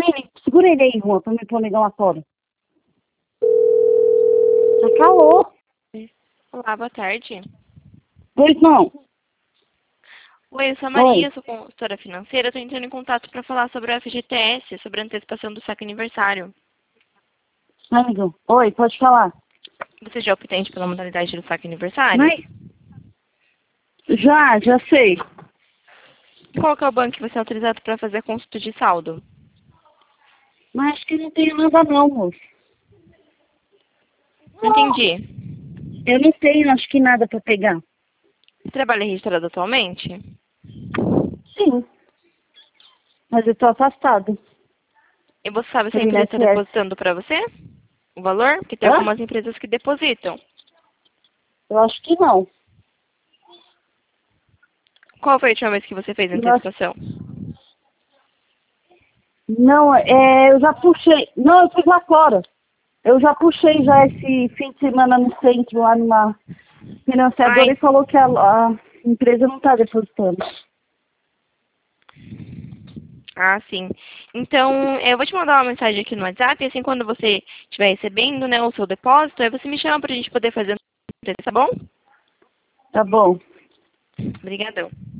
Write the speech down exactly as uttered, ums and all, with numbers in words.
ele, segura ele aí, Juan, pra me pôr negar lá fora. Tá calor. Olá, boa tarde. Pois não. Oi, eu sou a Maria, Oi. sou consultora financeira. Estou entrando em contato para falar sobre o F G T S, sobre a antecipação do saque aniversário. Amigo. Oi, pode falar. Você já obtém pela modalidade do saque aniversário? Mas... Já, já sei. Qual que é o banco que você é autorizado para fazer a consulta de saldo? Mas acho que não tenho nada não, moço. Não entendi. Eu não tenho, acho que nada pra pegar. Você trabalha registrado atualmente? Sim. Mas eu tô afastado. E você sabe se Por a empresa está I N S S. depositando para você o valor? Porque tem Hã? algumas empresas que depositam. Eu acho que não. Qual foi a última vez que você fez a Eu acho... antecipação? Não, é, eu já puxei. Não, eu fiz lá fora. Eu já puxei já esse fim de semana no centro, lá numa financiadora, Ai, e falou que a, a empresa não tá depositando. ah, sim. Então, eu vou te mandar uma mensagem aqui no WhatsApp, e assim, quando você estiver recebendo, né, o seu depósito, aí você me chama pra gente poder fazer, tá bom? Tá bom. Obrigadão.